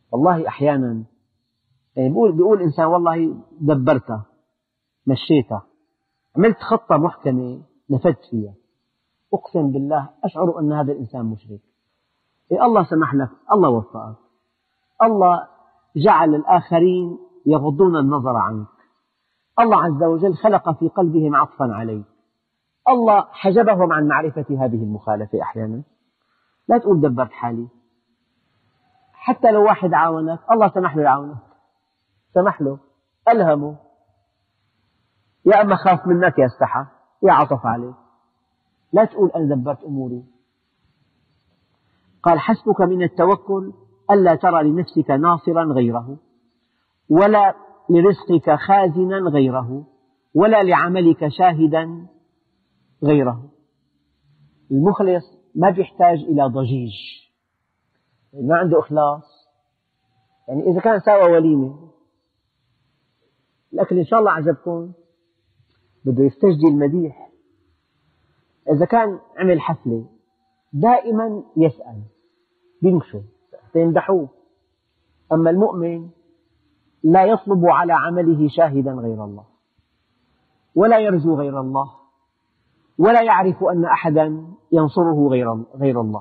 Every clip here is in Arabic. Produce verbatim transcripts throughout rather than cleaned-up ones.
والله أحيانا يعني بيقول, بيقول إنسان والله دبرتها مشيتها عملت خطة محكمة نفذت فيها، أقسم بالله أشعر أن هذا الإنسان مشرك. إيه الله سمح لك، الله وفقك، الله جعل الآخرين يغضون النظر عنك، الله عز وجل خلق في قلبهم عطفا عليك، الله حجبهم عن معرفة هذه المخالفة. أحيانا لا تقول دبرت حالي، حتى لو واحد عاونك الله سمح له يعاونك، سمح له ألهمه، يا أما خاف منك يا استحى يا عطف عليك. لا تقول أنا دبرت أموري. قال حسبك من التوكل ألا ترى لنفسك ناصرا غيره، ولا لرزقك خازنا غيره، ولا لعملك شاهدا غيره. المخلص ما بيحتاج إلى ضجيج، ما عنده إخلاص. يعني إذا كان ساوى وليمة الأكل إن شاء الله عجبكم بده يستجدي المديح. إذا كان عمل حفلة دائما يسأل بينكشوا فيمدحوه. أما المؤمن لا يطلب على عمله شاهدا غير الله، ولا يرجو غير الله، ولا يعرف أن أحدا ينصره غير الله.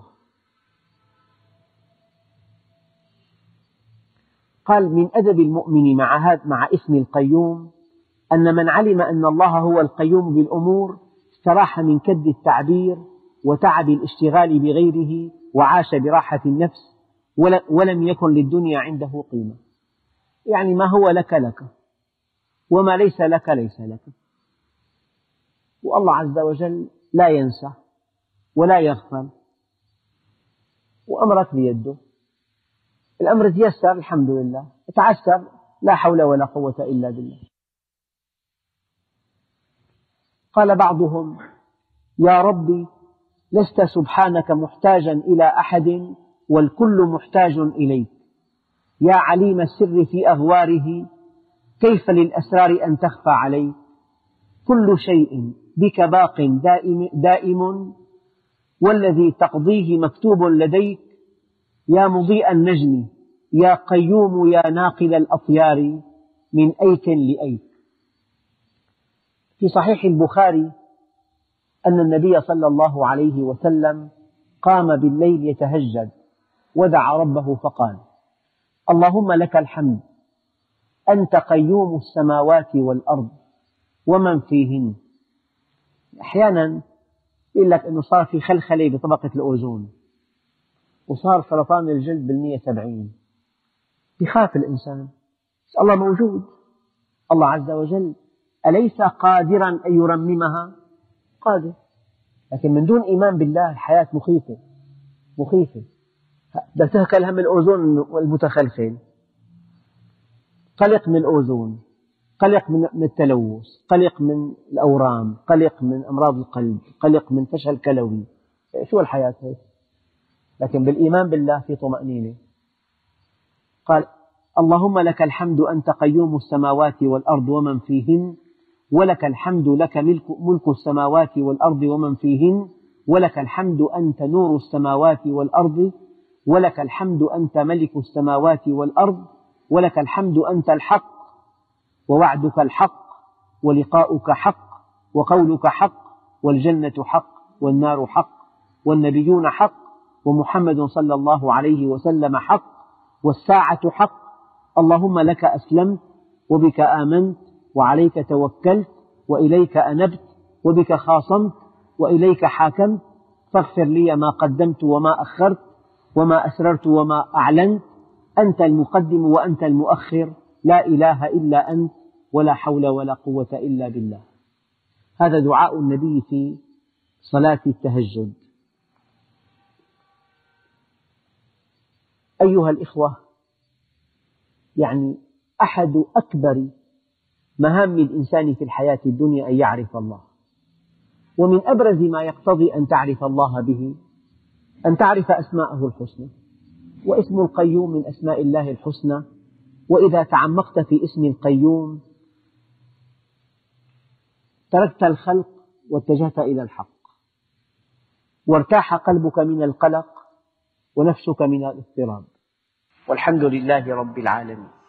قال من أدب المؤمن مع مع اسم القيوم أن من علم أن الله هو القيوم بالأمور استراح من كد التعبير وتعب الاشتغال بغيره، وعاش براحة النفس، ولم يكن للدنيا عنده قيمة. يعني ما هو لك لك، وما ليس لك ليس لك. والله عز وجل لا ينسى ولا يغفل، وأمرك بيده. الأمر تيسر الحمد لله، تعسر لا حول ولا قوة إلا بالله. قال بعضهم يا ربي لست سبحانك محتاجا إلى أحد والكل محتاج إليك، يا عليم السر في أغواره كيف للأسرار أن تخفى عليك، كل شيء بك باق دائم, دائم والذي تقضيه مكتوب لديك، يا مضيء النجم يا قيوم يا ناقل الأطيار من أيك لأيك. في صحيح البخاري أن النبي صلى الله عليه وسلم قام بالليل يتهجد ودعا ربه فقال اللهم لك الحمد أنت قيوم السماوات والأرض ومن فيهن. أحيانا يقول لك أنه صار في خلخلة بطبقة الأوزون وصار سرطان الجلد بالمئة وسبعين، بخاف الإنسان. الله موجود، الله عز وجل أليس قادرا أن يرممها؟ قادر، لكن من دون إيمان بالله الحياة مخيفة مخيفة. بدك تهكل هم الأوزون والمتخلخل، قلق من الأوزون، قلق من التلوث، قلق من الأورام، قلق من أمراض القلب، قلق من فشل كلوي. شو الحياة هيك؟ لكن بالإيمان بالله في طمأنينة. قال اللهم لك الحمد أنت قيوم السماوات والأرض ومن فيهن، ولك الحمد لك ملك, ملك السماوات والأرض ومن فيهن، ولك الحمد أنت نور السماوات والأرض، ولك الحمد أنت ملك السماوات والأرض، ولك الحمد أنت الحق ووعدك الحق ولقاؤك حق وقولك حق والجنة حق والنار حق والنبيون حق ومحمد صلى الله عليه وسلم حق والساعة حق. اللهم لك أسلمت وبك آمنت وعليك توكلت وإليك أنبت وبك خاصمت وإليك حاكمت، فاغفر لي ما قدمت وما أخرت وما أسررت وما أعلنت، أنت المقدم وأنت المؤخر، لا إله إلا أنت ولا حول ولا قوة إلا بالله. هذا دعاء النبي في صلاة التهجد. أيها الإخوة، يعني أحد أكبر مهام الإنسان في الحياة الدنيا أن يعرف الله، ومن أبرز ما يقتضي أن تعرف الله به أن تعرف أسماءه الحسنى، واسم القيوم من أسماء الله الحسنى. وإذا تعمقت في اسم القيوم تركت الخلق واتجهت إلى الحق، وارتاح قلبك من القلق ونفسك من الاضطراب. والحمد لله رب العالمين.